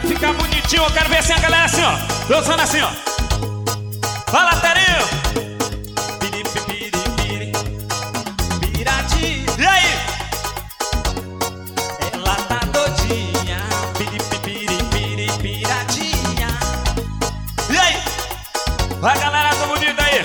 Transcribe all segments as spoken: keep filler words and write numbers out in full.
ficar bonitinho, eu quero ver assim a galera assim, ó, dançando assim, ó. Fala, Terinho. Piri, piri, piri, piradinha. E aí? Ela tá doidinha. Piri, piri, piri, piradinha. E aí? Vai, galera, tô bonita aí.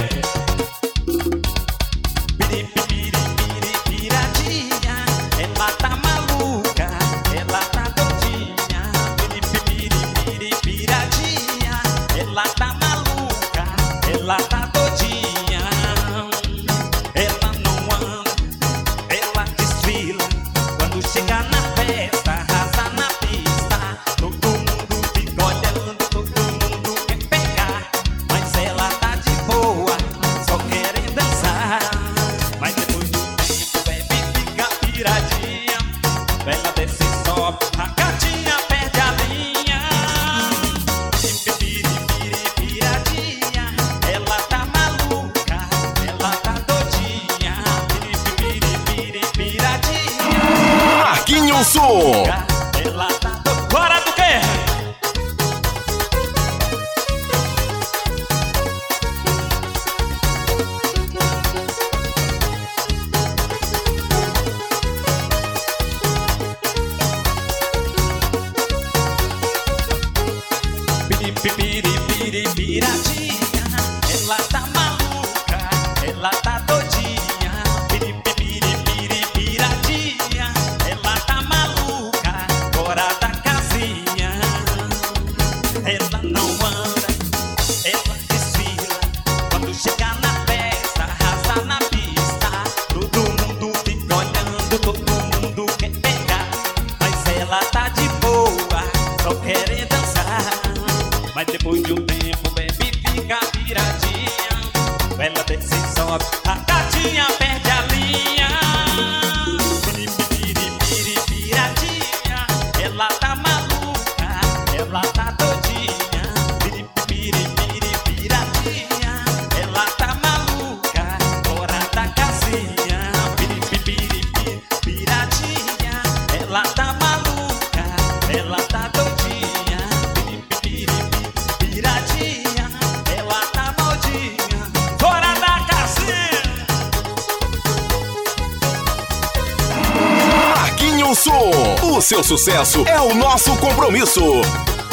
Piri, piri, piri, piradinha. Ela tá maluca. Ela tá doidinha. Piri, piri, piri, piradinha. Ela tá maluca. Ela tá todinha, ela não anda, ela desfila. Quando chega na festa, arrasa na pista. Todo mundo fica olhando, todo mundo quer pegar. Mas ela tá de boa, só querem dançar. Mas depois do tempo, bebe fica piradinha. Ela desce e sobe, a gatinha perde a linha. Piri, piri, piradinha. Ela tá maluca, ela tá doidinha. Piri, piri, piri, piradinha. Marquinhos Som. Ela tá doidinha. Bora do quê? Piri, piri, piri, piradinha. Ela tá maluca, ela tá doidinha. Piri, piri, piri, piradinha. Ela tá maluca, fora da casinha. Ela não anda, ela desfila. Quando chega na festa, arrasa na pista. Todo mundo fica olhando, todo mundo quer pegar. Mas ela tá de boa, só querem dançar. Mas depois de um tempo, bebe fica piradinha. Ela desce e sobe, a gatinha perde a linha. Piri, piri, piri, piradinha. Ela tá maluca, ela tá doidinha. Piri, piri, piri, piradinha. Ela tá maluca, fora da casinha. Piri, piri, piri, piradinha. Ela tá maluca, ela tá doidinha. Piri, piri, piradinha. Ela tá maldinha, fora da casinha. Marquinhos Som. O seu sucesso é o nosso compromisso.